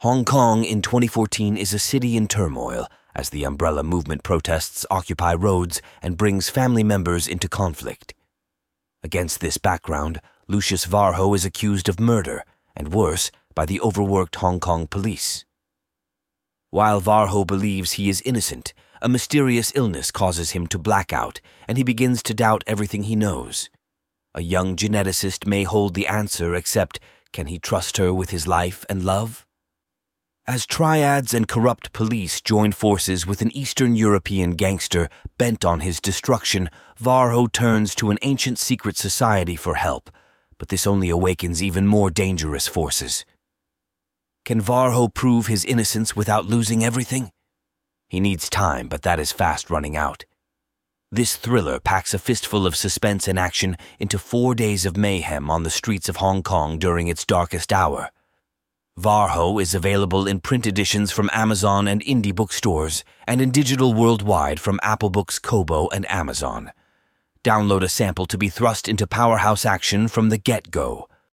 Hong Kong in 2014 is a city in turmoil as the umbrella movement protests occupy roads and brings family members into conflict. Against this background, Lucius Varho is accused of murder, and worse, by the overworked Hong Kong police. While Varho believes he is innocent, a mysterious illness causes him to black out, and he begins to doubt everything he knows. A young geneticist may hold the answer, except can he trust her with his life and love? As triads and corrupt police join forces with an Eastern European gangster bent on his destruction, Varho turns to an ancient secret society for help, but this only awakens even more dangerous forces. Can Varho prove his innocence without losing everything? He needs time, but that is fast running out. This thriller packs a fistful of suspense and action into 4 days of mayhem on the streets of Hong Kong during its darkest hour. Varho is available in print editions from Amazon and indie bookstores, and in digital worldwide from Apple Books, Kobo, and Amazon. Download a sample to be thrust into powerhouse action from the get-go.